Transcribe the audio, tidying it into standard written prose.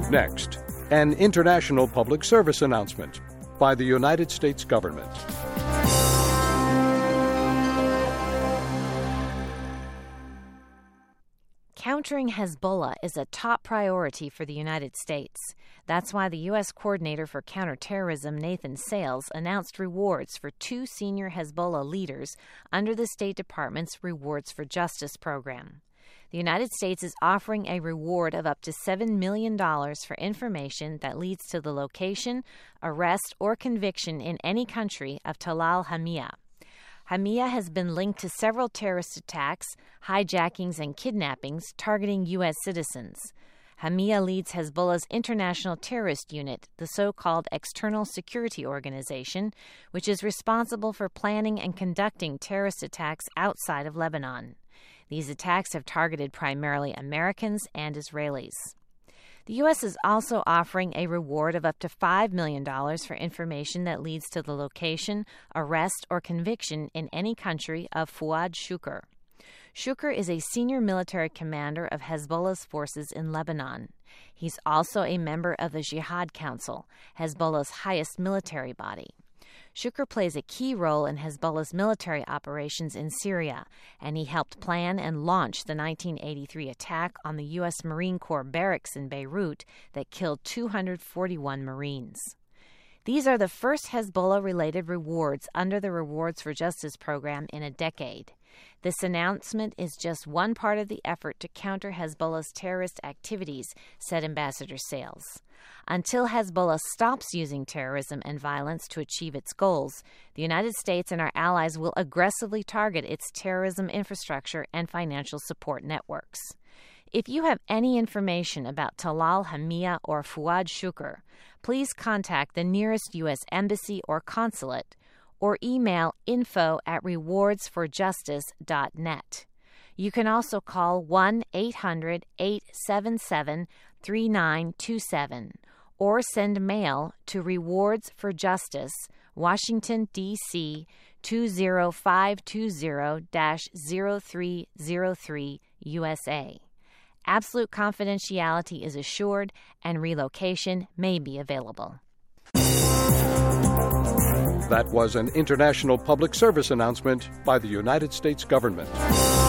Next, an international public service announcement by the United States government. Countering Hezbollah is a top priority for the United States. That's why the U.S. Coordinator for Counterterrorism, Nathan Sales, announced rewards for 2 senior Hezbollah leaders under the State Department's Rewards for Justice program. The United States is offering a reward of up to $7 million for information that leads to the location, arrest, or conviction in any country of Talal Hamia. Hamia has been linked to several terrorist attacks, hijackings, and kidnappings targeting U.S. citizens. Hamia leads Hezbollah's international terrorist unit, the so-called External Security Organization, which is responsible for planning and conducting terrorist attacks outside of Lebanon. These attacks have targeted primarily Americans and Israelis. The U.S. is also offering a reward of up to $5 million for information that leads to the location, arrest, or conviction in any country of Fuad Shukr. Shukr is a senior military commander of Hezbollah's forces in Lebanon. He's also a member of the Jihad Council, Hezbollah's highest military body. Shukr plays a key role in Hezbollah's military operations in Syria, and he helped plan and launch the 1983 attack on the U.S. Marine Corps barracks in Beirut that killed 241 Marines. These are the first Hezbollah-related rewards under the Rewards for Justice program in a decade. This announcement is just one part of the effort to counter Hezbollah's terrorist activities, said Ambassador Sales. Until Hezbollah stops using terrorism and violence to achieve its goals, the United States and our allies will aggressively target its terrorism infrastructure and financial support networks. If you have any information about Talal Hamia or Fuad Shukr, please contact the nearest U.S. embassy or consulate or email info@rewardsforjustice.net. You can also call 1-800-877-3927 or send mail to Rewards for Justice, Washington, D.C. 20520-0303, USA. Absolute confidentiality is assured and relocation may be available. That was an international public service announcement by the United States government.